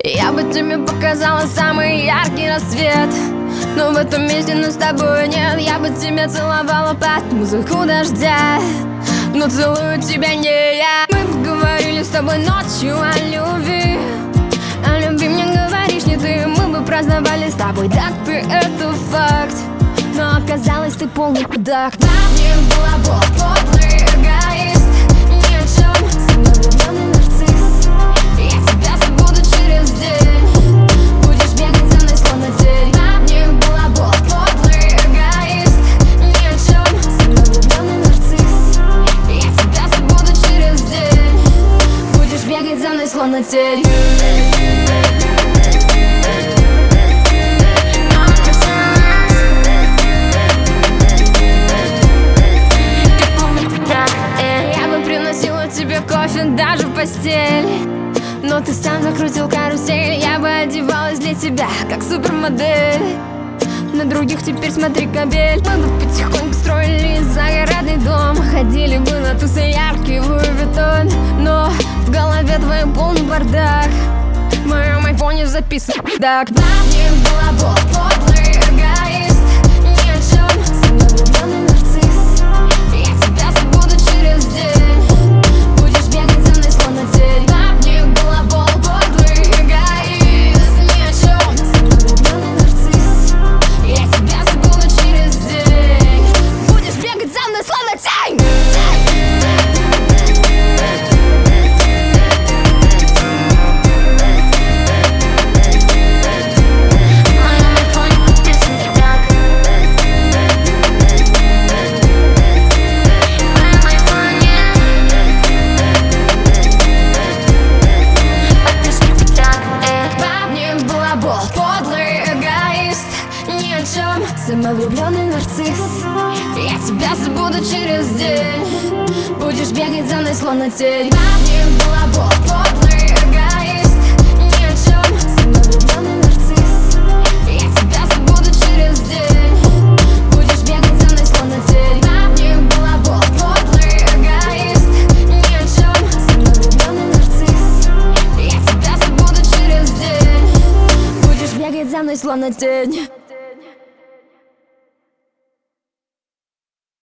Я бы тебе показала самый яркий рассвет, но в этом месте нас с тобой нет. Я бы тебя целовала под музыку дождя, но целую тебя не я. Мы поговорили с тобой ночью о любви, о любви мне говоришь не ты. Мы бы праздновали с тобой, да ты, это факт, но оказалось ты полный мудак. На мне была Бог, подлый эгоист, ни о чем, самовлюбленный нарцисс. Я тебя забуду через день, будешь бегать за мной словно тень. На мне была Бог, подлый эгоист, ни о чем, самовлюбленный нарцисс. Я тебя забуду через день, будешь бегать за мной словно тень. Кофе даже в постель, но ты сам закрутил карусель. Я бы одевалась для тебя, как супермодель. На других теперь смотри кабель. Мы бы потихоньку строили загородный дом, ходили бы на тусы яркий Луи Виттон. Но в голове твоем полный бардак, в моем айфоне записан так. На мне была Бог, подлый эгоист, ни о чем, самовлюбленный нарцисс. Я тебя забуду через день, самовлюбленный нарцисс. Я тебя забуду через день, будешь бегать за мной словно тень. На мне была Бог, подлый эгоист, ни о чем, самовлюбленный нарцисс. Я тебя забуду через день, будешь бегать за мной словно тень. На мне была Бог, подлый эгоист, ни о чем, самовлюбленный нарцисс. Я тебя забуду через день, будешь бегать за мной словно тень.